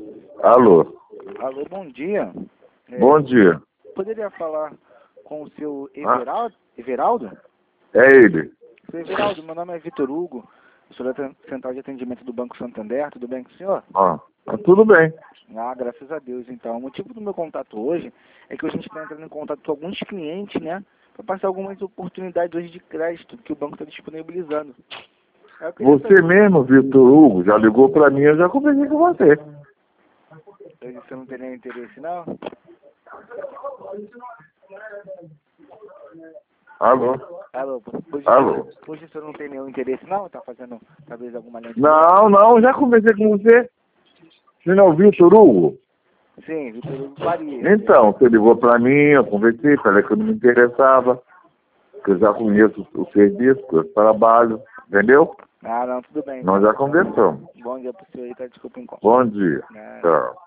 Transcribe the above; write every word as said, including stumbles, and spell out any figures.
Alô. Alô, bom dia. É, Bom dia. Poderia falar com o seu Everaldo? Ah. Everaldo? É ele. Seu Everaldo, meu nome é Vitor Hugo. Eu sou da Central de Atendimento do Banco Santander. Tudo bem com o senhor? Ah, tudo bem. Ah, graças a Deus, então. O motivo do meu contato hoje é que a gente está entrando em contato com alguns clientes, né? Para passar algumas oportunidades hoje de crédito que o banco está disponibilizando. Você saber... mesmo, Vitor Hugo, já ligou para mim, eu já conversei com você. Você não tem nenhum interesse, não? Alô? Alô, hoje, Alô? Hoje você não tem nenhum interesse, não? Tá fazendo, talvez, alguma linha de... Não, não, já conversei com você. Você não é o Vitor Hugo? Sim, Vitor Hugo Faria. Então, você ligou para mim, eu conversei, falei que eu não me interessava, que eu já conheço o serviço, que eu trabalho, entendeu? Ah, não, tudo bem. Nós então. já conversamos. Bom dia pro senhor aí, tá? Desculpa o encontro. Bom dia. É... Tchau.